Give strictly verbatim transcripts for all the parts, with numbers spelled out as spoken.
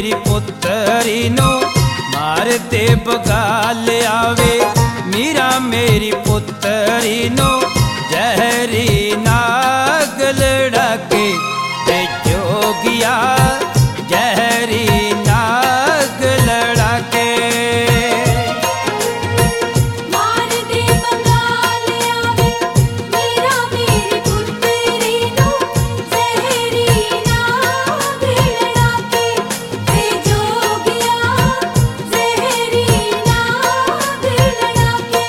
मेरी पुत्री नू मार दे बगाल आवे। मीरा मेरी पुत्री नू जहरी नाग लड़ा के ते जोगिया जहरी नाग लड़ा के। मार दे बगाल आवे मीरा मेरी पुत्री नू जहरी नाग लड़ा के ते जोगिया जहरी नाग लड़ा के।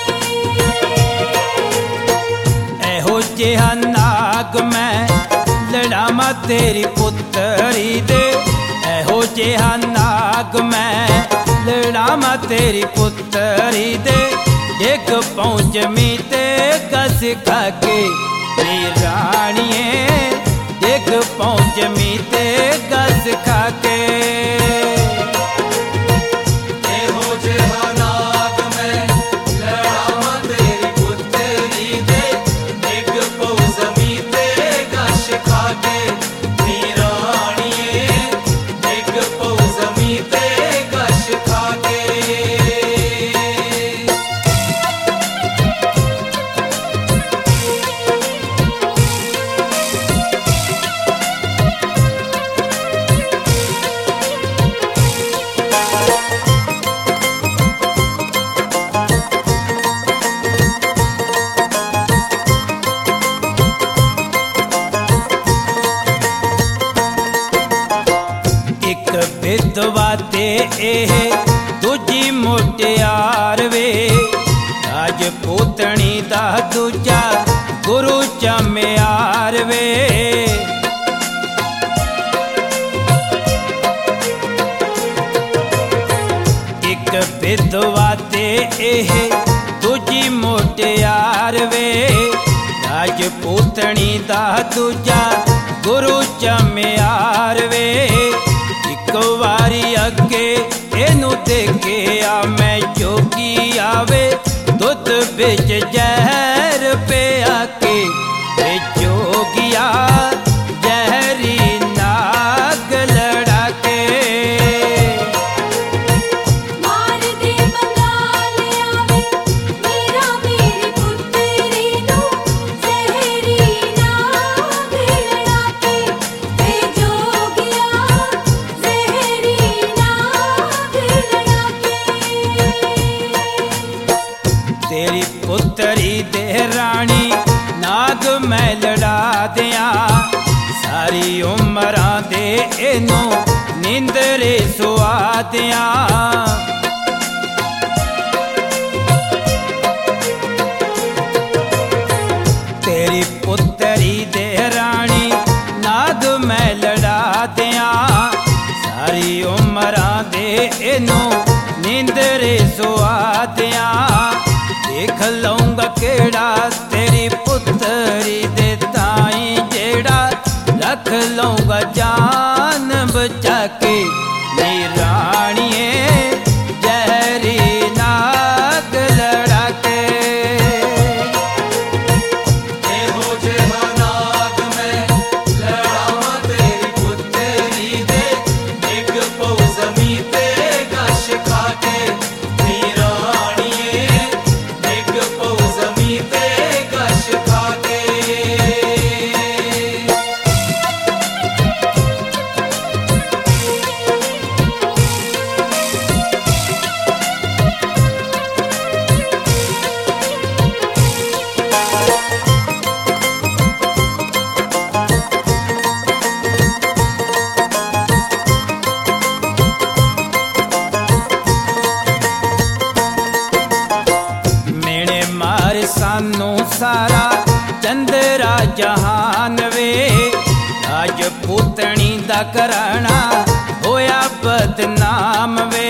एहो जिहा नाग मैं लड़ावा तेरी पुत्री दे। एहो जिहा नाग मैं लड़ावा तेरी पुत्री दे। एक पहुँच मी ते गस खा के नी रानिए। एक पहुँच मी ते गस खा के। विधवा ते एह दूजी मुटियार वे। राजपूतनी दा दूजा गुरु चमियार वे। एक विधवा ते एह दूजी मुटियार वे। राजपूतनी दा दूजा गुरु चमियार वे। एक वारी अगे एनू देखिया मैं जोगी आवे। दुध बिच जहर पिया के ते जोगिया जहरी नाग लड़ा के। मार दे बगाल आवे मीरा मेरी पुत्री नू जहरी नाग लड़ा के ते जोगिया जहरी नाग लड़ा के। तेरी पुत्री दे रानी नाग मैं लड़ा दिया। सारी उम्र दे एनू नींदरे सुआ दिया। तेरी पुत्री दे रानी नाग मैं लड़ा दिया। सारी उम्र दे एनू नींदरे सुआ दिया। देख लूंगा केड़ा तेरी पुत्री दे ताई जेड़ा रख लूंगा जान बचा के नी रानिए जहरी नाग लड़ा के। सानू सारा चंद्रा जहान वे। राजपूतनी दा कराना होया बदनाम वे।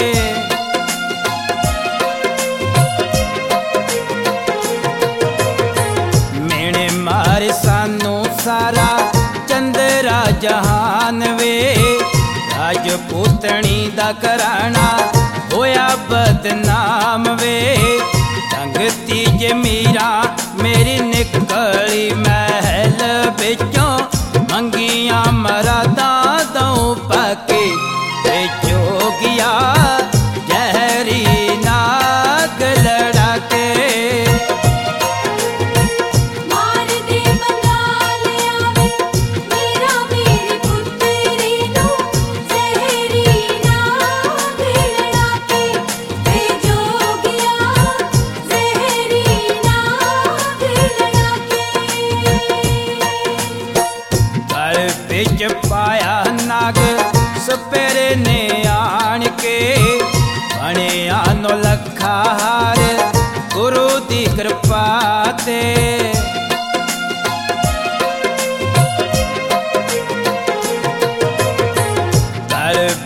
मेने मार सानू सारा चंद्रा जहान वे। राजपूतनी दा कराना होया बदनाम वे। संगती जे मीरा मेरी निकली महल बिचों मंगिया मरादा दऊं पाके ते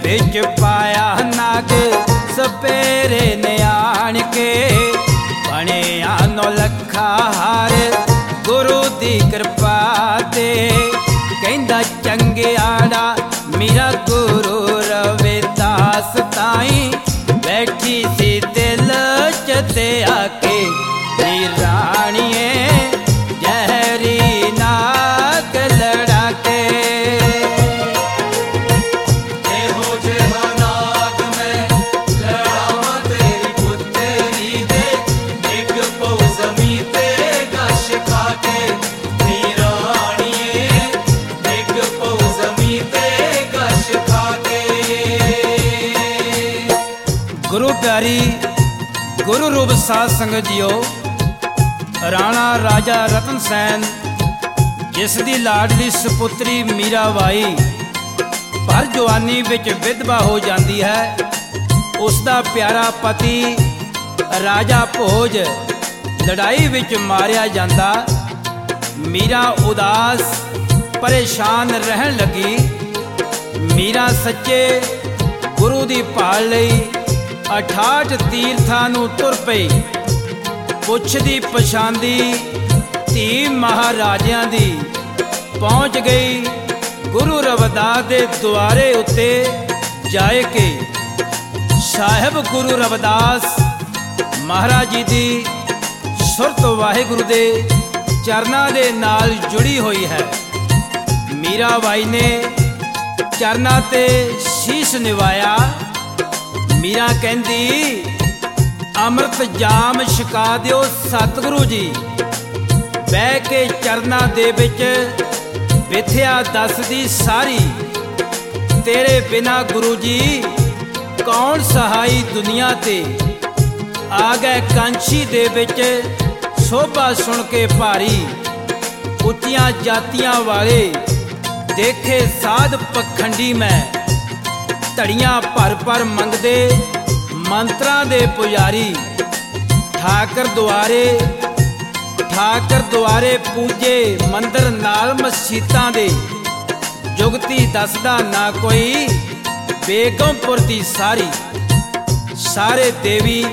ਵਿੱਚ ਪਾਇਆ ਨਾਗ ਸਪੇਰੇ ਨੇ ਆਣ ਕੇ ਬਣਿਆ ਨੌ ਲੱਖਾ ਹਾਰ ਗੁਰੂ ਦੀ ਕਿਰਪਾ ਤੇ ਕਹਿੰਦਾ ਚੰਗਿਆੜਾ ਮੇਰਾ ਗੁਰੂ ਰਵਿਦਾਸ ਤਾਈ ਬੈਠੀ ਸੀ ਦਿਲ ਚ ਤੇ ਆ ਕੇ ਨੀ ਰਾਣੀਏ ਜ਼ਹਿਰੀ ਨਾਗ ਲੜਾ ਕੇ ਇਹੋ ਜਿਹਾ ਨਾਗ ਮੈਂ ਲੜਾਵਾਂ ਤੇਰੀ ਪੁੱਤਰੀ ਦੇ ਡਿੱਗ ਪਊ ਜ਼ਮੀਨ ਤੇ ਗਸ਼ ਖਾ ਕੇ ਨੀ ਰਾਣੀਏ ਡਿੱਗ ਪਊ ਜ਼ਮੀਨ ਤੇ ਗਸ਼ ਖਾ ਕੇ। ਗੁਰੂ ਪਿਆਰੀ ਗੁਰੂ ਰੂਪ ਸਾਧ ਸੰਗਤ ਜੀਓ, ਰਾਣਾ ਰਾਜਾ ਰਤਨ ਸੈਨ ਜਿਸ ਦੀ ਲਾਡਲੀ ਸੁਪੁੱਤਰੀ ਮੀਰਾਬਾਈ ਭਰ ਜਵਾਨੀ ਵਿੱਚ ਵਿਧਵਾ ਹੋ ਜਾਂਦੀ ਹੈ, ਉਸ ਦਾ ਪਿਆਰਾ ਪਤੀ ਰਾਜਾ ਭੋਜ ਲੜਾਈ ਵਿੱਚ ਮਾਰਿਆ ਜਾਂਦਾ। ਮੀਰਾ ਉਦਾਸ ਪਰੇਸ਼ਾਨ ਰਹਿਣ ਲੱਗੀ। ਮੀਰਾ ਸੱਚੇ ਗੁਰੂ ਦੀ ਭਾਲ ਲਈ ਅਠਾਹਠ ਤੀਰਥਾਂ ਨੂੰ ਤੁਰ ਪਈ। ਪੁੱਛਦੀ ਪਛਾਂਦੀ ਧੀ ਮਹਾਰਾਜਿਆਂ ਦੀ ਪਹੁੰਚ ਗਈ ਗੁਰੂ ਰਵਿਦਾਸ ਦੇ ਦੁਆਰੇ ਉੱਤੇ ਜਾਏ ਕੇ। ਸਾਹਿਬ ਗੁਰੂ ਰਵਿਦਾਸ ਮਹਾਰਾਜ ਜੀ ਦੀ ਸੁਰਤ ਵਾਹਿਗੁਰੂ ਦੇ ਚਰਨਾਂ ਦੇ ਨਾਲ ਜੁੜੀ ਹੋਈ ਹੈ। ਮੀਰਾਬਾਈ ਨੇ ਚਰਨਾਂ ਤੇ ਸ਼ੀਸ਼ ਨਿਵਾਇਆ। ਮੀਰਾ ਕਹਿੰਦੀ ਅੰਮ੍ਰਿਤ ਜਾਮ ਛਕਾ ਦਿਓ ਸਤਿਗੁਰੂ ਜੀ। ਬਹਿ ਕੇ ਚਰਨਾਂ ਦੇ ਵਿੱਚ ਵਿਥਿਆ ਦੱਸਦੀ ਸਾਰੀ, ਤੇਰੇ ਬਿਨਾ ਗੁਰੂ ਜੀ ਕੌਣ ਸਹਾਈ ਦੁਨੀਆ ਤੇ। ਆ ਗਏ ਕਾਂਛੀ ਦੇ ਵਿੱਚ ਸੋਭਾ ਸੁਣ ਕੇ ਭਾਰੀ, ਉੱਚੀਆਂ ਜਾਤੀਆਂ ਵਾਲੇ ਦੇਖੇ ਸਾਧ ਪਖੰਡੀ ਮੈਂ। ਧੜੀਆਂ ਭਰ ਭਰ ਮੰਗਦੇ ਮੰਤਰਾਂ ਦੇ ਪੁਜਾਰੀ, ਠਾਕਰ ਦੁਆਰੇ ਠਾਕਰ ਦੁਆਰੇ ਪੂਜੇ ਮੰਦਰ ਨਾਲ ਮਸਜਿਦਾਂ ਦੇ। ਜੁਗਤੀ ਦੱਸਦਾ ਨਾ ਕੋਈ ਬੇਗਮਪੁਰ ਦੀ ਸਾਰੀ। ਸਾਰੇ ਦੇਵੀ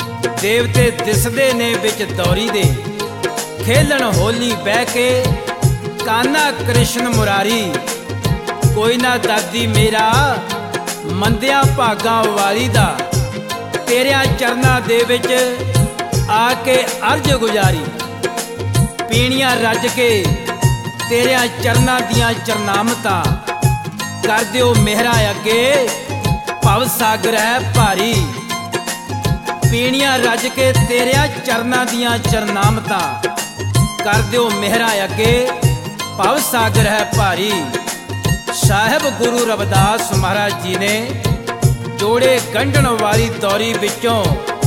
ਦੇਵਤੇ ਦਿਸਦੇ ਨੇ ਵਿੱਚ ਦੌਰੀ ਦੇ, ਖੇਲਣ ਹੋਲੀ ਬਹਿ ਕੇ ਕਾਨਾ ਕ੍ਰਿਸ਼ਨ ਮੁਰਾਰੀ। ਕੋਈ ਨਾ ਦਾਦੀ ਮੇਰਾ ਮੰਦਿਆਂ ਭਾਗਾਂ ਵਾਲੀ ਦਾ, ਤੇਰਿਆਂ ਚਰਨਾਂ ਦੇ ਵਿੱਚ ਆ ਕੇ ਅਰਜ ਗੁਜ਼ਾਰੀ। ਪੀਣੀਆਂ ਰੱਜ ਕੇ ਤੇਰਿਆਂ ਚਰਨਾਂ ਦੀਆਂ ਚਰਨਾਮਤਾਂ, ਕਰ ਦਿਓ ਮਿਹਰਾਂ ਅੱਗੇ ਭਵ ਸਾਗਰ ਹੈ ਭਾਰੀ। ਪੀਣੀਆਂ ਰੱਜ ਕੇ ਤੇਰਿਆਂ ਚਰਨਾਂ ਦੀਆਂ ਚਰਨਾਮਤਾਂ, ਕਰ ਦਿਓ ਮਿਹਰਾਂ ਅੱਗੇ ਭਵ ਸਾਗਰ ਹੈ ਭਾਰੀ। ਸਾਹਿਬ ਗੁਰੂ ਰਵਿਦਾਸ ਮਹਾਰਾਜ ਜੀ ਨੇ ਜੋੜੇ ਗੰਢਣ ਵਾਲੀ ਦੌਰੀ ਵਿੱਚੋਂ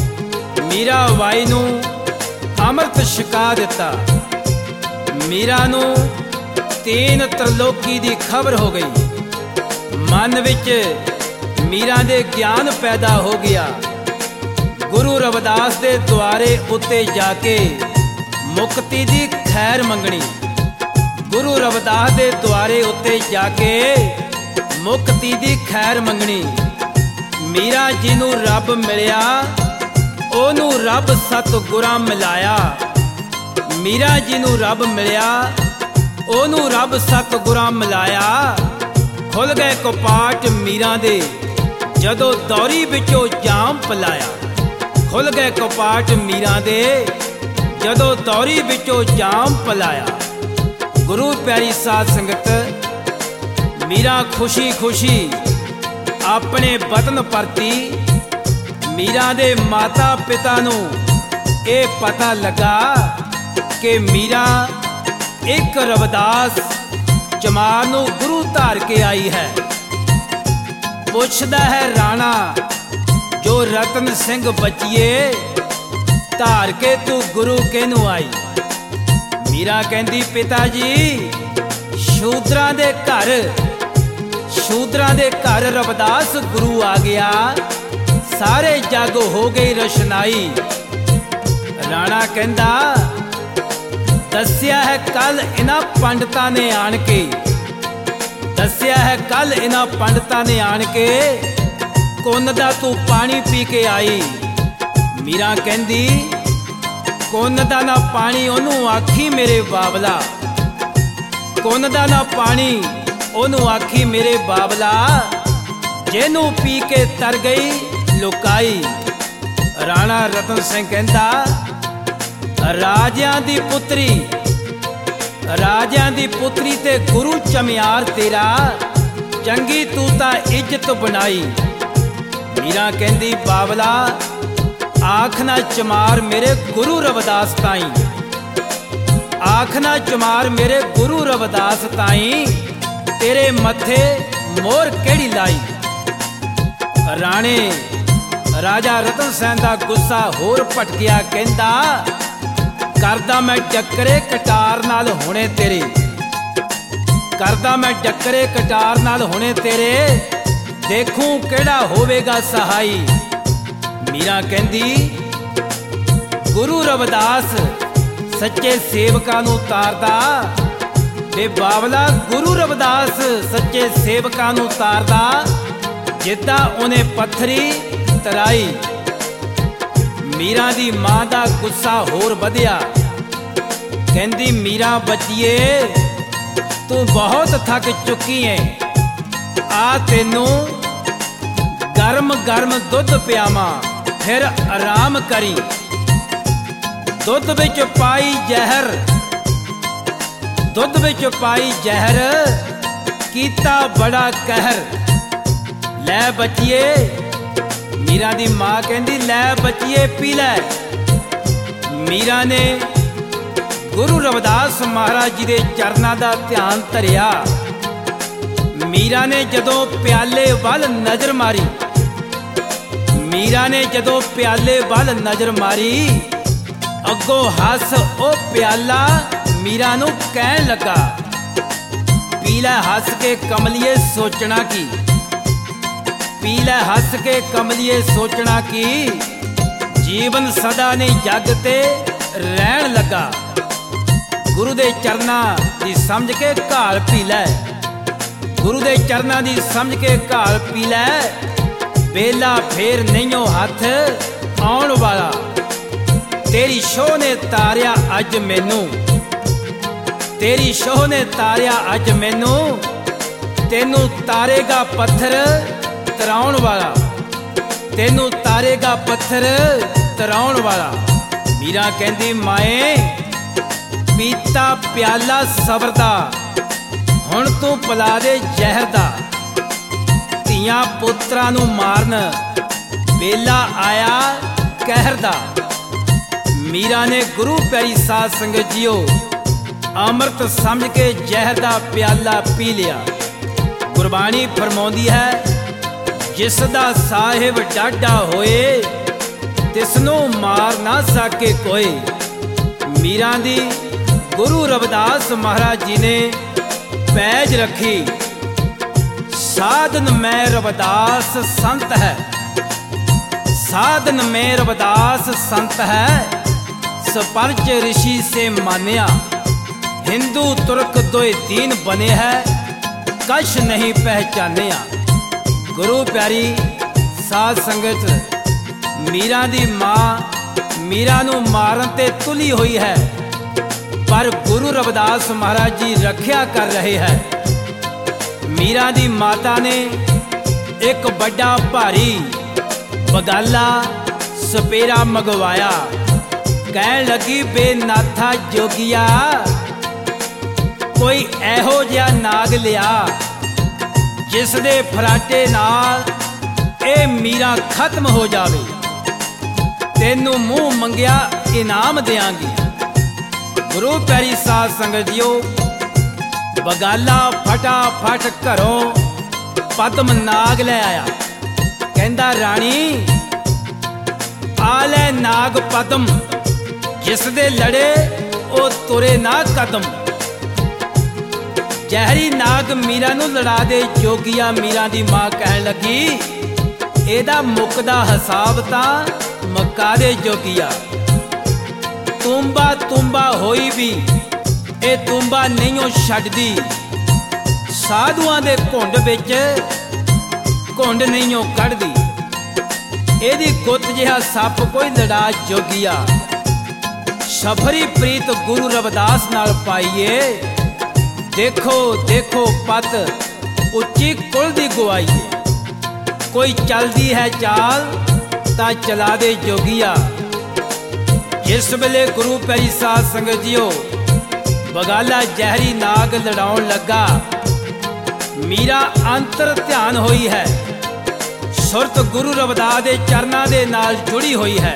ਮੀਰਾਬਾਈ ਨੂੰ ਅੰਮ੍ਰਿਤ ਛਕਾ ਦਿੱਤਾ। ਮੀਰਾ ਨੂੰ ਤੀਨ ਤ੍ਰਿਲੋਕੀ ਦੀ ਖਬਰ ਹੋ ਗਈ। ਮਨ ਵਿੱਚ ਮੀਰਾ ਦੇ ਗਿਆਨ ਪੈਦਾ ਹੋ ਗਿਆ। ਗੁਰੂ ਰਵਿਦਾਸ ਦੇ ਦੁਆਰੇ ਉੱਤੇ ਜਾ ਕੇ ਮੁਕਤੀ ਦੀ ਖੈਰ ਮੰਗਣੀ। ਗੁਰੂ ਰਵਿਦਾਸ ਦੇ ਦੁਆਰੇ ਉੱਤੇ ਜਾ ਕੇ ਮੁਕਤੀ ਦੀ ਖੈਰ ਮੰਗਣੀ। ਮੀਰਾ ਜੀ ਨੂੰ ਰੱਬ ਮਿਲਿਆ, ਉਹਨੂੰ ਰੱਬ ਸਤਿਗੁਰਾਂ ਮਿਲਾਇਆ। ਮੀਰਾ ਜੀ ਨੂੰ ਰੱਬ ਮਿਲਿਆ, ਉਹਨੂੰ ਰੱਬ ਸਤਿਗੁਰਾਂ ਮਿਲਾਇਆ। ਖੁੱਲ ਗਏ ਕਪਾਟ ਮੀਰਾ ਦੇ ਜਦੋਂ ਦੌਰੀ ਵਿੱਚੋਂ ਜਾਮ ਪਲਾਇਆ। ਖੁੱਲ ਗਏ ਕਪਾਟ ਮੀਰਾ ਦੇ ਜਦੋਂ ਦੌਰੀ ਵਿੱਚੋਂ ਜਾਮ ਪਲਾਇਆ। ਗੁਰੂ ਪਿਆਰੀ ਸਾਧ ਸੰਗਤ, ਮੀਰਾ ਖੁਸ਼ੀ ਖੁਸ਼ੀ ਆਪਣੇ ਵਤਨ ਪਰਤੀ। ਮੀਰਾ ਦੇ ਮਾਤਾ ਪਿਤਾ ਨੂੰ ਇਹ ਪਤਾ ਲੱਗਾ ਕਿ ਮੀਰਾ ਇੱਕ ਰਵਿਦਾਸ ਜਮਾਤ ਨੂੰ ਗੁਰੂ ਧਾਰ ਕੇ ਆਈ ਹੈ। ਪੁੱਛਦਾ ਹੈ ਰਾਣਾ ਜੋ ਰਤਨ ਸਿੰਘ ਬੱਚੀਏ, ਧਾਰ ਕੇ ਤੂੰ ਗੁਰੂ ਕਿਹਨੂੰ ਆਈ। ਮੀਰਾ ਕਹਿੰਦੀ ਪਿਤਾ ਜੀ ਸ਼ੂਦਰਾਂ ਦੇ ਘਰ ਸ਼ੂਦਰਾਂ ਦੇ ਘਰ ਰਵਿਦਾਸ ਗੁਰੂ ਆ ਗਿਆ। ਸਾਰੇ ਜੱਗ ਹੋ ਗਈ ਰਸ਼ਨਾਈ। ਰਾਣਾ ਕਹਿੰਦਾ ਦੱਸਿਆ ਹੈ ਕੱਲ ਇਹਨਾਂ ਪੰਡਤਾਂ ਨੇ ਆਣ ਕੇ, ਦੱਸਿਆ ਹੈ ਕੱਲ ਇਹਨਾਂ ਪੰਡਤਾਂ ਨੇ ਆਣ ਕੇ, ਕੁੰਨ ਦਾ ਤੂੰ ਪਾਣੀ ਪੀ ਕੇ ਆਈ। ਮੀਰਾ ਕਹਿੰਦੀ ਕੁੰਨ ਦਾ ਨਾ ਪਾਣੀ ਉਹਨੂੰ ਆਖੀ ਮੇਰੇ ਬਾਬਲਾ, ਕੁੰਨ ਦਾ ਨਾ ਪਾਣੀ ਉਹਨੂੰ ਆਖੀ ਮੇਰੇ ਬਾਬਲਾ, ਜਿਹਨੂੰ ਪੀ ਕੇ ਤਰ ਗਈ ਲੁਕਾਈ। ਰਾਣਾ ਰਤਨ ਸਿੰਘ ਕਹਿੰਦਾ ਰਾਜਿਆਂ ਦੀ ਪੁੱਤਰੀ, ਰਾਜਿਆਂ ਦੀ ਪੁੱਤਰੀ ਤੇ ਗੁਰੂ ਚਮਿਆਰ ਤੇਰਾ, ਚੰਗੀ ਤੂੰ ਤਾਂ ਇੱਜ਼ਤ ਬਣਾਈ। ਮੀਰਾ ਕਹਿੰਦੀ ਬਾਬਲਾ ਆਖ ਨਾ ਚਮਾਰ ਮੇਰੇ ਗੁਰੂ ਰਵਿਦਾਸ ਤਾਈ, ਆਖ ਨਾ ਚਮਾਰ ਮੇਰੇ ਗੁਰੂ ਰਵਿਦਾਸ ਤਾਈ, ਤੇਰੇ ਮੱਥੇ ਮੋਹਰ ਕਿਹੜੀ ਲਾਈ। ਰਾਣੇ ਰਾਜਾ ਰਤਨ ਸਿੰਘ ਦਾ ਗੁੱਸਾ ਹੋਰ ਭਟਕਿਆ, ਕਹਿੰਦਾ ਕਰਦਾ ਮੈਂ ਟੱਕਰੇ ਕਟਾਰ ਨਾਲ ਹੁਣੇ ਤੇਰੇ, ਕਰਦਾ ਮੈਂ ਟੱਕਰੇ ਕਟਾਰ ਨਾਲ ਹੁਣੇ ਤੇਰੇ, ਦੇਖੂੰ ਕਿਹੜਾ ਹੋਵੇਗਾ ਸਹਾਈ। ਮੀਰਾ ਕਹਿੰਦੀ ਗੁਰੂ ਰਵਿਦਾਸ ਸੱਚੇ ਸੇਵਕਾਂ ਨੂੰ ਤਾਰਦਾ, ਤੇ ਬਾਬਲਾ ਗੁਰੂ ਰਵਿਦਾਸ ਸੱਚੇ ਸੇਵਕਾਂ ਨੂੰ ਤਾਰਦਾ, ਜਿੱਦਾਂ ਉਹਨੇ ਪੱਥਰੀ ਤਰਾਈ। ਮੀਰਾ ਦੀ ਮਾਂ ਦਾ ਗੁੱਸਾ ਹੋਰ ਵਧਿਆ, ਕਹਿੰਦੀ ਮੀਰਾ ਬੱਚੀਏ ਤੂੰ ਬਹੁਤ ਥੱਕ ਚੁੱਕੀ ਏ, ਆ ਤੈਨੂੰ ਗਰਮ ਗਰਮ ਦੁੱਧ ਪਿਆਵਾਂ ਫਿਰ ਆਰਾਮ ਕਰੀ। ਦੁੱਧ ਵਿੱਚ ਪਾਈ ਜ਼ਹਿਰ, ਦੁੱਧ ਵਿੱਚ ਪਾਈ ਜ਼ਹਿਰ, ਕੀਤਾ ਬੜਾ ਕਹਿਰ। ਲੈ ਬੱਚੀਏ, ਮੀਰਾ ਦੀ ਮਾਂ ਕਹਿੰਦੀ ਲੈ ਬੱਚੀਏ ਪੀ ਲੈ। ਮੀਰਾ ਨੇ ਗੁਰੂ ਰਵਿਦਾਸ ਮਹਾਰਾਜ ਜੀ ਦੇ ਚਰਨਾਂ ਦਾ ਧਿਆਨ ਧਰਿਆ। ਮੀਰਾ ਨੇ ਜਦੋਂ ਪਿਆਲੇ ਵੱਲ ਨਜ਼ਰ ਮਾਰੀ, ਮੀਰਾ ਨੇ ਜਦੋਂ ਪਿਆਲੇ ਵੱਲ ਨਜ਼ਰ ਮਾਰੀ, ਅੱਗੋਂ ਹੱਸ ਉਹ ਪਿਆਲਾ ਮੀਰਾ ਨੂੰ ਕਹਿਣ ਲੱਗਾ ਪੀ ਲੈ ਹੱਸ ਕੇ ਕਮਲੀਏ ਸੋਚਣਾ ਕੀ, ਪੀ ਲੈ ਹੱਸ ਕੇ ਕਮਲੀਏ ਸੋਚਣਾ ਕੀ, ਜੀਵਨ ਸਦਾ ਨੇ ਜੱਗ ਤੇ ਰਹਿਣ ਲੱਗਾ। ਗੁਰੂ ਦੇ ਚਰਨਾਂ ਦੀ ਸਮਝ ਕੇ ਘਾਲ ਪੀ ਲੈ, ਗੁਰੂ ਦੇ ਚਰਨਾਂ ਦੀ ਸਮਝ ਕੇ ਘਾਲ ਪੀ ਲੈ, ਵੇਲਾ ਫੇਰ ਨਹੀਂਓ ਹੱਥ ਆਉਣ ਵਾਲਾ। ਤੇਰੀ ਸ਼ੋਹ ਨੇ ਤਾਰਿਆ ਅੱਜ ਮੈਨੂੰ, ਤੇਰੀ ਸ਼ੋਹ ਨੇ ਤਾਰਿਆ ਅੱਜ ਮੈਨੂੰ, ਤੈਨੂੰ ਤਾਰੇਗਾ ਪੱਥਰ ਤਰਾਉਣ ਵਾਲਾ, ਤੈਨੂੰ ਤਾਰੇਗਾ ਪੱਥਰ ਤਰਾਉਣ ਵਾਲਾ। ਮੀਰਾ ਕਹਿੰਦੀ ਮਾਏ ਪੀਤਾ ਪਿਆਲਾ ਸਬਰ ਦਾ, ਹੁਣ ਤੂੰ ਪਿਲਾ ਦੇ ਜ਼ਹਿਰ ਦਾ। ਧੀਆਂ ਪੁੱਤਰਾਂ ਨੂੰ ਮਾਰਨ ਵੇਲਾ ਆਇਆ ਕਹਿਰ ਦਾ। ਮੀਰਾ ਨੇ ਗੁਰੂ ਪਿਆਰੀ ਸਾਧ ਸੰਗਤ ਜੀਓ ਅੰਮ੍ਰਿਤ ਸਮਝ ਕੇ ਜ਼ਹਿਰ ਦਾ ਪਿਆਲਾ ਪੀ ਲਿਆ। ਗੁਰਬਾਣੀ ਫਰਮਾਉਂਦੀ ਹੈ ਜਿਸ ਦਾ ਸਾਹਿਬ ਡਾਢਾ ਹੋਏ, ਤਿਸ ਨੂੰ ਮਾਰ ਨਾ ਸਕੇ ਕੋਏ। ਮੀਰਾ ਦੀ ਗੁਰੂ ਰਵਿਦਾਸ ਮਹਾਰਾਜ ਜੀ ਨੇ ਪੈਜ ਰੱਖੀ, ਸਾਧਨ ਮੈਂ ਰਵਿਦਾਸ ਸੰਤ ਹੈ, ਸਾਧਨ ਮੈਂ ਰਵਿਦਾਸ ਸੰਤ ਹੈ, ਸਪਰਚ ऋषि से मान्या। हिंदू तुर्क दोए दीन बने है, कश नहीं पहचानिया। गुरु प्यारी साध संगत, मीरा दी मां मीरा नू मारन ते तुली हुई है, पर गुरु रविदास महाराज जी रखिया कर रहे हैं। मीरा दी माता ने एक बड़ा भारी बगाला सपेरा मंगवाया, कहन लगी बेनाथा जोगिया कोई एहो जिहा नाग लिया, जिस दे फराटे नाल ए मीरा खत्म हो जावे, तेनू मूँह मंगिया इनाम देंगी। गुरु प्यारी साध संगत जीओ, बगाला फटाफट घरों पद्म नाग ले आया, कहंदा राणी आ ले नाग पद्म, जिस दे लड़े ओ तुरे ना कदम। जहरी नाग मीरा नू लड़ा दे जोगिया। मीरा दी मां कहन लगी एदा मुकदा हिसाब तां मका दे जोगिया। तुम्बा तुम्बा होई भी ए तुम्बा नहीं छड्डदी, ਸਾਧੂਆਂ ਦੇ ਘੁੰਡ ਵਿੱਚ ਘੁੰਡ ਨਹੀਂ ਉਹ ਕੱਢਦੀ। ਇਹਦੀ ਗੁੱਤ ਜਿਹਾ ਸੱਪ ਕੋਈ ਲੜਾ ਜੋਗੀਆ। ਸਫਰੀ ਪ੍ਰੀਤ ਗੁਰੂ ਰਵਿਦਾਸ ਨਾਲ ਪਾਈਏ। ਦੇਖੋ ਦੇਖੋ ਪਤ ਉੱਚੀ ਕੁਲ ਦੀ ਗਵਾਈਏ। ਕੋਈ ਚਲਦੀ ਹੈ ਚਾਲ ਤਾਂ ਚਲਾ ਦੇ ਜੋਗੀਆ। ਜਿਸ ਵੇਲੇ ਗੁਰੂ ਪਿਆਰੀ ਸਾਧ ਸੰਗਤ ਜੀਓ ਬਗਾਲਾ ਜ਼ਹਿਰੀ ਨਾਗ ਲੜਾਉਣ ਲੱਗਾ, ਮੀਰਾ ਅੰਤਰ ਧਿਆਨ ਹੋਈ ਹੈ। ਸੁਰਤ ਗੁਰੂ ਰਵਿਦਾਸ ਦੇ ਚਰਨਾਂ ਦੇ ਨਾਲ ਜੁੜੀ ਹੋਈ ਹੈ।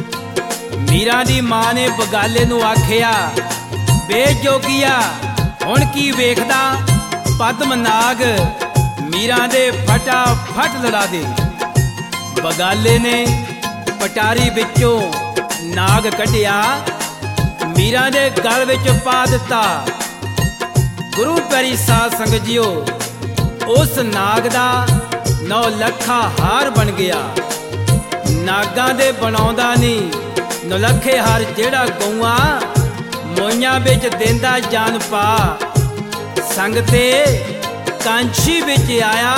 ਮੀਰਾ ਦੀ ਮਾਂ ਨੇ ਬਗਾਲੇ ਨੂੰ ਆਖਿਆ, ਬੇ ਜੋਗੀਆ ਹੁਣ ਕੀ ਵੇਖਦਾ, ਪਦਮ ਨਾਗ ਮੀਰਾ ਦੇ ਫਟਾ ਫਟ ਲੜਾ ਦੇ। ਬਗਾਲੇ ਨੇ ਪਟਾਰੀ ਵਿੱਚੋਂ ਨਾਗ ਕੱਢਿਆ, ਮੀਰਾ ਦੇ ਗਲ ਵਿੱਚ ਪਾ ਦਿੱਤਾ। ਗੁਰੂ ਪਿਆਰੀ ਸਾਧ ਸੰਗਤ ਜੀਓ ਉਸ ਨਾਗ ਦਾ ਨੌ ਲੱਖਾ ਹਾਰ ਬਣ ਗਿਆ। ਨਾਗਾਂ ਦੇ ਬਣਾਉਂਦਾ ਨਹੀਂ ਨੌਲੱਖੇ ਹਾਰ, ਜਿਹੜਾ ਗਊਆਂ ਮੋਈਆਂ ਵਿੱਚ ਦਿੰਦਾ ਜਾਨ ਪਾ। ਸੰਗ ਤੇ ਕਾਂਛੀ ਵਿੱਚ ਆਇਆ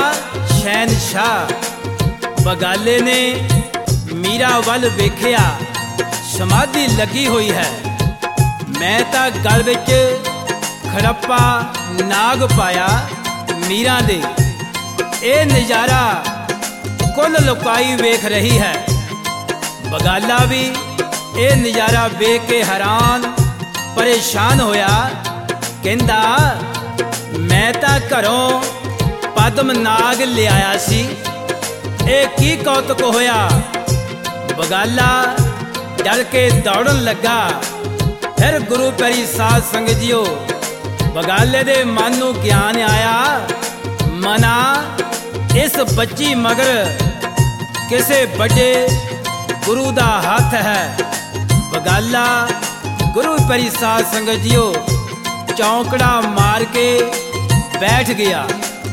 ਸ਼ਹਿਨਸ਼ਾਹ। ਬਗਾਲੇ ਨੇ ਮੀਰਾ ਵੱਲ ਵੇਖਿਆ, ਸਮਾਧੀ ਲੱਗੀ ਹੋਈ ਹੈ। ਮੈਂ ਤਾਂ ਗਲ ਵਿੱਚ ਖੜੱਪਾ ਨਾਗ ਪਾਇਆ ਮੀਰਾ ਦੇ। ਇਹ ਨਜ਼ਾਰਾ ਕੁੱਲ ਲੋਕਾਈ ਵੇਖ ਰਹੀ ਹੈ। ਬਗਾਲਾ ਵੀ ਇਹ ਨਜ਼ਾਰਾ ਵੇਖ ਕੇ ਹੈਰਾਨ ਪਰੇਸ਼ਾਨ ਹੋਇਆ। ਕਹਿੰਦਾ, ਮੈਂ ਤਾਂ ਘਰੋਂ ਪਦਮ ਨਾਗ ਲਿਆਇਆ ਸੀ, ਇਹ ਕੀ ਕੌਤਕ ਹੋਇਆ। ਬਗਾਲਾ ਡਰ ਕੇ ਦੌੜਨ ਲੱਗਾ। ਫਿਰ ਗੁਰੂ ਪਿਆਰੀ ਸਾਧ ਸੰਗਤ ਜੀਓ ਬਗਾਲੇ ਦੇ ਮਨ ਨੂੰ ਗਿਆਨ ਆਇਆ, ਮਨਾ ਇਸ ਬੱਚੀ ਮਗਰ ਕਿਸੇ ਵੱਡੇ ਗੁਰੂ ਦਾ ਹੱਥ ਹੈ। ਬਗਾਲਾ ਗੁਰੂ ਪਿਆਰੀ ਸਾਧ ਸੰਗਤ ਜੀਓ ਚੌਂਕੜਾ ਮਾਰ ਕੇ ਬੈਠ ਗਿਆ।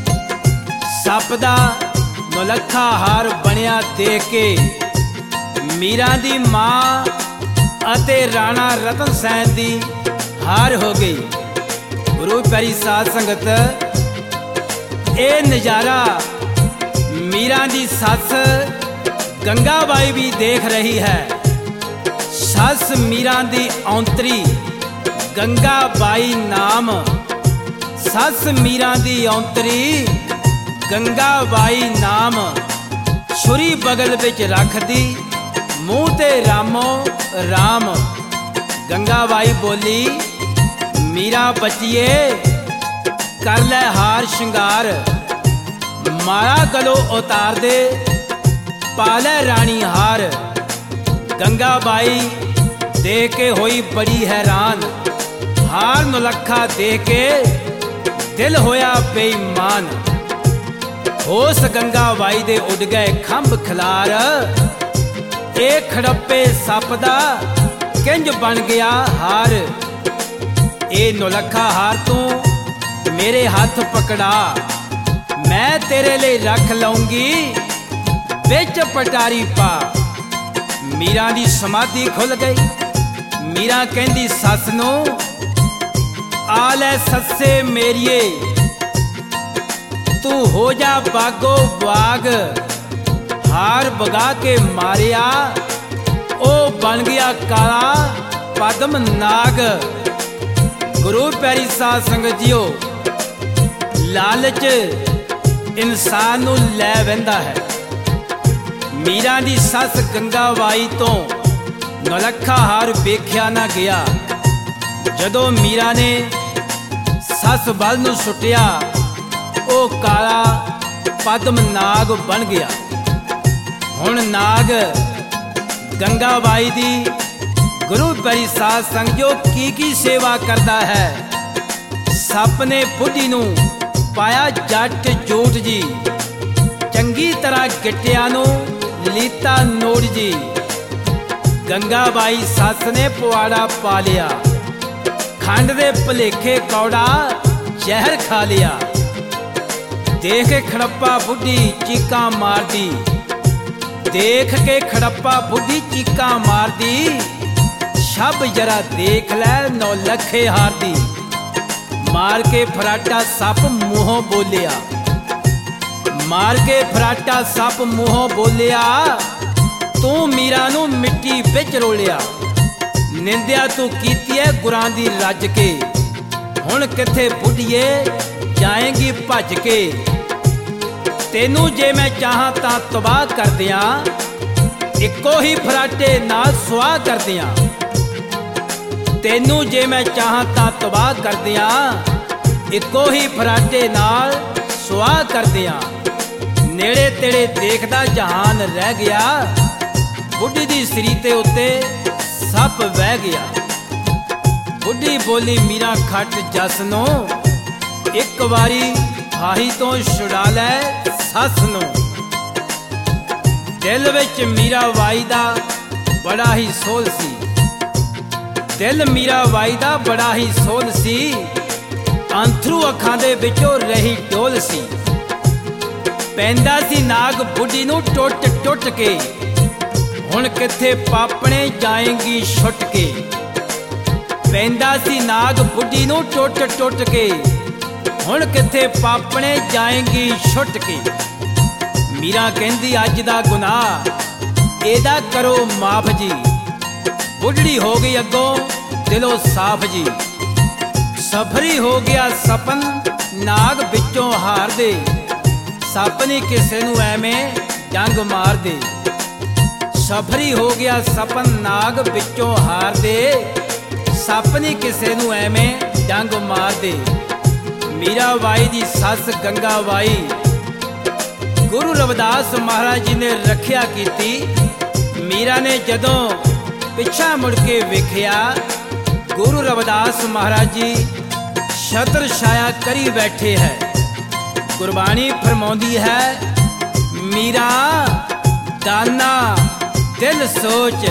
ਸੱਪ ਦਾ ਨੌਲੱਖਾ ਹਾਰ ਬਣਿਆ ਦੇਖ ਕੇ ਮੀਰਾ ਦੀ ਮਾਂ ਅਤੇ ਰਾਣਾ ਰਤਨ ਸੈਨ ਦੀ ਹਾਰ ਹੋ ਗਈ। ਗੁਰੂ ਪਿਆਰੀ ਸਾਧ ਸੰਗਤ ਇਹ ਨਜ਼ਾਰਾ ਮੀਰਾ ਦੀ ਸੱਸ ਗੰਗਾਬਾਈ ਵੀ ਦੇਖ ਰਹੀ ਹੈ। ਸੱਸ ਮੀਰਾ ਦੀ ਔਂਤਰੀ ਗੰਗਾਬਾਈ ਨਾਮ, ਸੱਸ ਮੀਰਾ ਦੀ ਔਂਤਰੀ ਗੰਗਾਬਾਈ ਨਾਮ। ਛੁਰੀ ਬਗਲ ਵਿੱਚ ਰੱਖਦੀ, ਮੂੰਹ ਤੇ ਰਾਮੋ ਰਾਮ। ਗੰਗਾਬਾਈ ਬੋਲੀ, ਮੀਰਾ ਬੱਚੀਏ ਕਰ ਲੈ ਹਾਰ ਸ਼ਿੰਗਾਰ, ਮਾਰਾ ਗਲੋਂ ਉਤਾਰ ਦੇ, ਪਾ ਲੈ ਰਾਣੀ ਹਾਰ। ਗੰਗਾਬਾਈ ਦੇਖ ਕੇ ਹੋਈ ਬੜੀ ਹੈਰਾਨ, ਹਾਰ ਨੌਲੱਖਾ ਦੇਖ ਕੇ ਦਿਲ ਹੋਇਆ ਬੇਈਮਾਨ। ਉਸ ਗੰਗਾਬਾਈ ਦੇ ਉੱਡ ਗਏ ਖੰਭ ਖਿਲਾਰ, ਇਹ ਖੜੱਪੇ ਸੱਪ ਦਾ ਕਿੰਜ ਬਣ ਗਿਆ ਹਾਰ। ਇਹ ਨੌਲੱਖਾ ਹਾਰ ਤੂੰ ਮੇਰੇ ਹੱਥ ਪਕੜਾ, ਮੈਂ ਤੇਰੇ ਲਈ ਰੱਖ ਲਊਂਗੀ ਵਿੱਚ ਪਟਾਰੀ ਪਾ। ਮੀਰਾ ਦੀ ਸਮਾਧੀ ਖੁੱਲ ਗਈ। ਮੀਰਾ ਕਹਿੰਦੀ ਸੱਸ ਨੂੰ, ਆ ਲੈ ਸੱਸੇ ਮੇਰੀਏ ਤੂੰ ਹੋ ਜਾ ਬਾਗੋ ਬਾਗ। ਹਾਰ ਬਗਾ ਕੇ ਮਾਰਿਆ, ਉਹ ਬਣ ਗਿਆ ਕਾਲਾ ਪਦਮ ਨਾਗ। ਗੁਰੂ ਪਿਆਰੀ ਸਾਧ ਸੰਗਤ ਜੀਓ ਲਾਲਚ ਇਨਸਾਨ ਨੂੰ ਲੈ ਵਹਿੰਦਾ ਹੈ। ਮੀਰਾ ਦੀ ਸੱਸ ਗੰਗਾਬਾਈ ਤੋਂ ਨੌਲੱਖਾ ਹਾਰ ਵੇਖਿਆ ਨਾ ਗਿਆ। ਜਦੋਂ ਮੀਰਾ ਨੇ ਸੱਸ ਵੱਲ ਨੂੰ ਸੁੱਟਿਆ, ਉਹ ਕਾਲਾ ਪਦਮ ਨਾਗ ਬਣ ਗਿਆ। ਹੁਣ ਨਾਗ ਗੰਗਾਬਾਈ ਦੀ ਗੁਰੂ ਪਿਆਰੀ ਸਾਧ ਸੰਗਤ ਜੋ ਕੀ ਕੀ ਸੇਵਾ ਕਰਦਾ ਹੈ। ਸੱਪ ਨੇ ਬੁੱਢੀ ਨੂੰ ਪਾਇਆ ਜੱਟ ਜੂਠ ਜੀ, ਚੰਗੀ ਤਰ੍ਹਾਂ ਗਿੱਟਿਆਂ ਨੂੰ ਲੀਤਾ ਨੋੜ ਜੀ। ਗੰਗਾਬਾਈ ਸੱਸ ਨੇ ਪੁਆੜਾ ਪਾ ਲਿਆ, ਖੰਡ ਦੇ ਭਲੇਖੇ ਕੌੜਾ ਜ਼ਹਿਰ ਖਾ ਲਿਆ। ਦੇਖ ਕੇ ਖੜੱਪਾ ਬੁੱਢੀ ਚੀਕਾਂ ਮਾਰਦੀ, ਦੇਖ ਕੇ ਖੜੱਪਾ ਬੁੱਢੀ ਚੀਕਾਂ ਮਾਰਦੀ। ਛੱਬ ਜਰਾ ਦੇਖ ਲੈ ਨੌਲੱਖੇ ਹਾਰ ਦੀ, ਮਾਰ ਕੇ ਫਰਾਟਾ ਸੱਪ ਮੂੰਹੋਂ ਬੋਲਿਆ, ਮਾਰ ਕੇ ਫਰਾਟਾ ਸੱਪ ਮੂੰਹੋਂ ਬੋਲਿਆ, ਤੂੰ ਮੀਰਾ ਨੂੰ ਮਿੱਟੀ ਵਿੱਚ ਰੋਲਿਆ। ਨਿੰਦਿਆ ਤੂੰ ਕੀਤੀ ਐ ਗੁਰਾਂ ਦੀ ਰੱਜ ਕੇ, ਹੁਣ ਕਿੱਥੇ ਬੁੱਢੀਏ ਜਾਏਂਗੀ ਭੱਜ ਕੇ। ਤੈਨੂੰ ਜੇ ਮੈਂ ਚਾਹਾਂ ਤਾਂ ਤਬਾਹ ਕਰ ਦਿਆਂ, ਇੱਕੋ ਹੀ ਫਰਾਟੇ ਨਾਲ ਸੁਆਹ ਕਰ ਦਿਆਂ। ਤੈਨੂੰ ਜੇ ਮੈਂ ਚਾਹਾਂ ਤਾਂ ਤਬਾਹ ਕਰ ਦਿਆਂ, ਇੱਕੋ ਹੀ ਫਰਾਟੇ ਨਾਲ ਸੁਆਹ ਕਰ ਦਿਆਂ। ਨੇੜੇ ਤੇੜੇ ਦੇਖਦਾ ਜਹਾਨ ਰਹਿ ਗਿਆ, ਬੁੱਢੀ ਦੀ ਸਰੀ ਤੇ ਉੱਤੇ ਸੱਪ ਵਹਿ ਗਿਆ। ਬੁੱਢੀ ਬੋਲੀ ਮੀਰਾ ਖੱਟ ਜੱਸ ਨੂੰ, ਇੱਕ ਵਾਰੀ ਫਾਹੀ ਤੋਂ ਛੁਡਾ ਲੈ ਸੱਸ ਨੂੰ। ਦਿਲ ਵਿੱਚ ਮੀਰਾ ਬਾਈ ਦਾ ਬੜਾ ਹੀ ਸੋਲ ਸੀ, ਦਿਲ ਮੀਰਾ ਬਾਈ ਦਾ ਬੜਾ ਹੀ ਸੋਲ ਸੀ। ਅੰਥਰੂ ਅੱਖਾਂ ਦੇ ਵਿੱਚੋਂ ਰਹੀ ਡੋਲ ਸੀ। ਪੈਂਦਾ ਸੀ ਨਾਗ ਬੁੱਢੀ ਨੂੰ ਟੁੱਟ ਟੁੱਟ ਕੇ, ਹੁਣ ਕਿੱਥੇ ਪਾਪਣੇ ਜਾਏਂਗੀ ਛੁੱਟ ਕੇ। ਪੈਂਦਾ ਸੀ ਨਾਗ ਬੁੱਢੀ ਨੂੰ ਟੁੱਟ ਟੁੱਟ ਕੇ, ਹੁਣ ਕਿੱਥੇ ਪਾਪਣੇ ਜਾਏਂਗੀ ਛੁੱਟ ਕੇ। ਮੀਰਾ ਕਹਿੰਦੀ ਅੱਜ ਦਾ ਗੁਨਾਹ ਇਹਦਾ ਕਰੋ ਮਾਫ ਜੀ, ਬੁੱਢੜੀ ਹੋ ਗਈ ਅੱਗੋਂ ਦਿਲੋਂ ਸਾਫ ਜੀ। ਸਫਰੀ ਹੋ ਗਿਆ ਸਪਨ ਨਾਗ ਵਿੱਚੋਂ ਹਾਰ ਦੇ, ਸੱਪ ਨੀ ਕਿਸੇ ਨੂੰ ਐਵੇਂ ਜੰਗ ਮਾਰ ਦੇ। ਸਫਰੀ ਹੋ ਗਿਆ ਸਪਨ ਨਾਗ ਵਿੱਚੋਂ ਹਾਰ ਦੇ, ਸੱਪ ਨੀ ਕਿਸੇ ਨੂੰ ਐਵੇਂ ਜੰਗ ਮਾਰ ਦੇ। ਮੀਰਾ ਬਾਈ ਦੀ ਸੱਸ ਗੰਗਾ ਬਾਈ ਗੁਰੂ ਰਵਿਦਾਸ ਮਹਾਰਾਜ ਜੀ ਨੇ ਰੱਖਿਆ ਕੀਤੀ। ਮੀਰਾ ਨੇ ਜਦੋਂ ਪਿੱਛਾ ਮੁੜ ਕੇ ਵੇਖਿਆ, ਗੁਰੂ ਰਵਿਦਾਸ ਮਹਾਰਾਜ ਜੀ ਛਤਰ ਛਾਇਆ ਕਰੀ ਬੈਠੇ ਹੈ। ਗੁਰਬਾਣੀ ਫਰਮਾਉਂਦੀ ਹੈ, ਮੀਰਾ ਦਾਨਾ ਦਿਲ ਸੋਚ,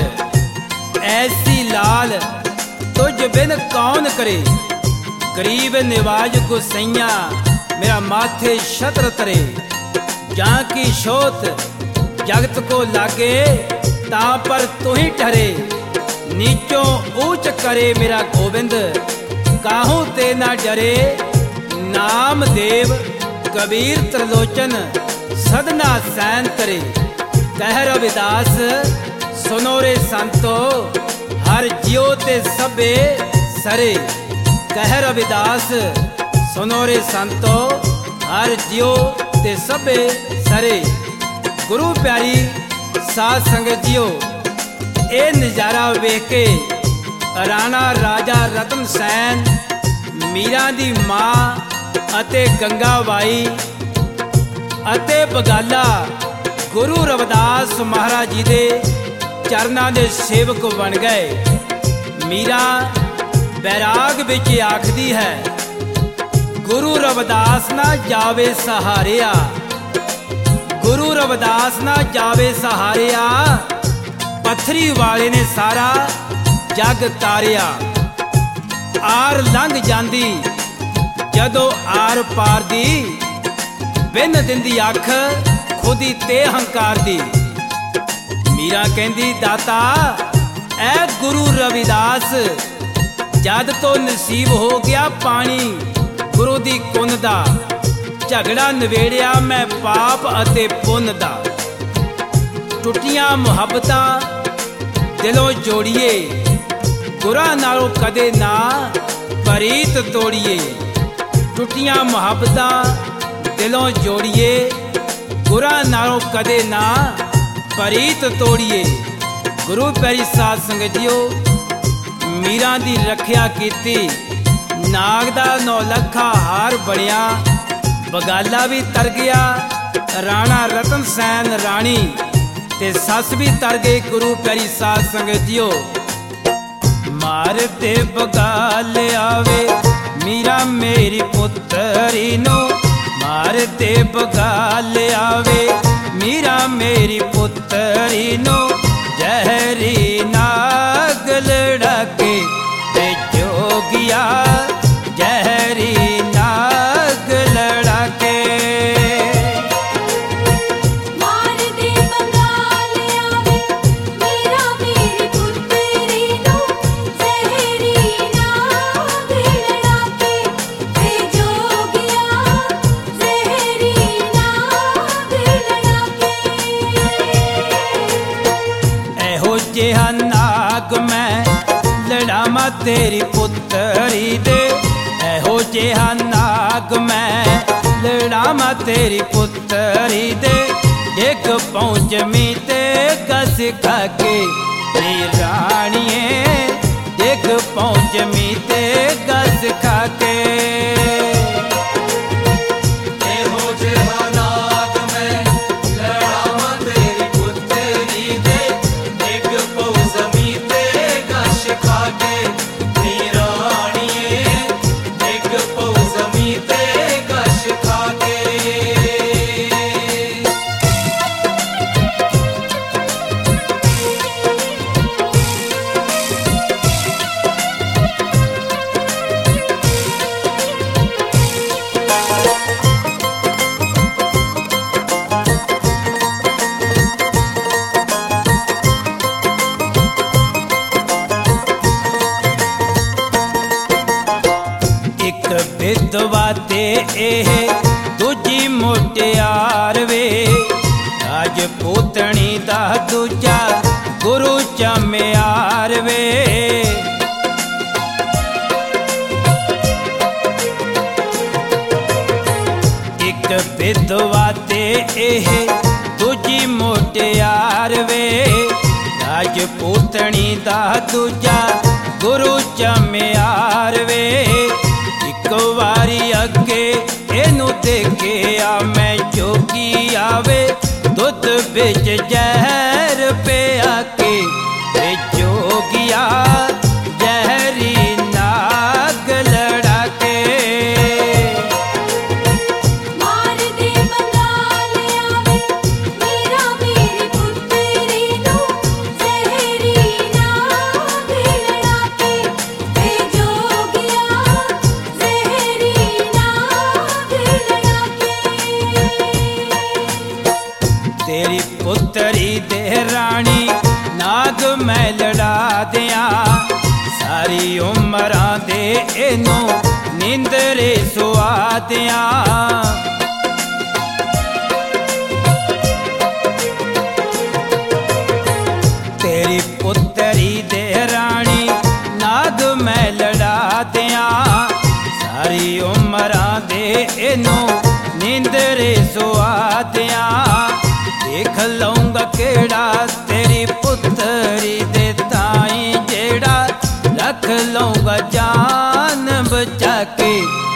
ਐਸੀ ਲਾਲ ਤੁਝ ਬਿਨ ਕੌਣ ਕਰੇ। ਗਰੀਬ ਨਿਵਾਜ ਗੁਸਈਆ मेरा माथे छत्र तरे, जहाँ की शोत जगत को लागे ता पर तू ही ठहरे। नीचों ऊंच करे मेरा गोविंद, काहू ते ना डरे। नाम देव कबीर त्रिलोचन सदना सैन तरे। कह रविदास सुनो रे संतो, हर जियो ते सबे सरे। कह रविदास सुनो रे संतो, हर जियो ते सबे सरे। गुरु प्यारी साध संगत जियो, ये नज़ारा वेख के राणा राजा रतन सैन, मीरा दी मां अते गंगा बाई अते बगाला गुरु रविदास महाराज जी दे चरनां दे सेवक बन गए। मीरा बैराग विच आखदी है, गुरु रविदास ना जावे सहारिया, गुरु रविदास ना जावे सहारिया। पत्थरी वाले ने सारा जग तारिया। आर लंघ जांदी जदों आर पार दी, बिन दिंदी अख खुदी ते हंकार दी। मीरा कहंदी दाता ऐ गुरु रविदास, जद तो नसीब हो गया पानी गुरु दी कुन दा। झगड़ा नवेड़िया मैं पाप अते पुन दा। टुटियां मुहब्बतां दिलों जोड़िए, गुरा नालों कदे ना परीत तोड़िए। टुटियां मुहब्बतां दिलों जोड़िए, गुरा नालों कदे ना परीत तोड़िए। गुरु प्यारी साध संगत जियो, मीरा दी रखिया कीती। नाग दा नौ लखा हार बनिया, बगाला भी तर गया। राणा रतन सैन राणी ते सस भी तर गए। गुरु प्यारी साध संगत जियो, मारते बगाल आवे मीरा मेरी पुत्री नो। मारते बगाल आवे मीरा मेरी पुत्री नो। जहरी नाग लड़ा के ते जोगिया, जहरी नाग लड़ा के। मार दे बंगाल आवे मीरा मेरी पुत्री नो। जहरी नाग लड़ा के जिहा नाग मैं लड़ावा तेरी पुत्तरी दे, एहो जिहा नाग मैं लड़ावा तेरी पुत्तरी दे। एक पहुँच मी ते गस खाके नी राणिए, एक पहुँच मी ते गस खाके। एहो जिहा नाग मैं लड़ावा तेरी पुत्तरी दे, एक पहुँ जमी ते गश खाके नी राणिए, एक पहुँ जमी ते गश खाके। एक विधवा ते एह दूजी मुटियार वे, राजपूतनी दा दूजा गुरु चमियार वे। एक विधवा ते एह दूजी मुटियार वे, राजपूतनी दा दूजा गुरु चमियार वे। एक वारी अगे एनू देखिया मैं जोगी आवे, दुध बिच जहर पिया के वे जोगिया जहरी नाग लड़ा के। मार दे बंगाल आवे मेरा मेरी पुत्तरी नू, जहरी नाग लड़ा के वे जोगिया जहरी नाग लड़ा के। तेरी पुत्तरी दे रानी नाग मैं लड़ा दिया, सारी उमरां दे एनू नींदरे सुआ दिया। तेरी पुत्तरी दे रानी नाग मैं लड़ा दिया, सारी उमरां दे एनू नींदरे सुआ दिया। देख लऊंगा केड़ा तेरी पुत्तरी दे ताई जेड़ा, रख लऊंगा जान बचा के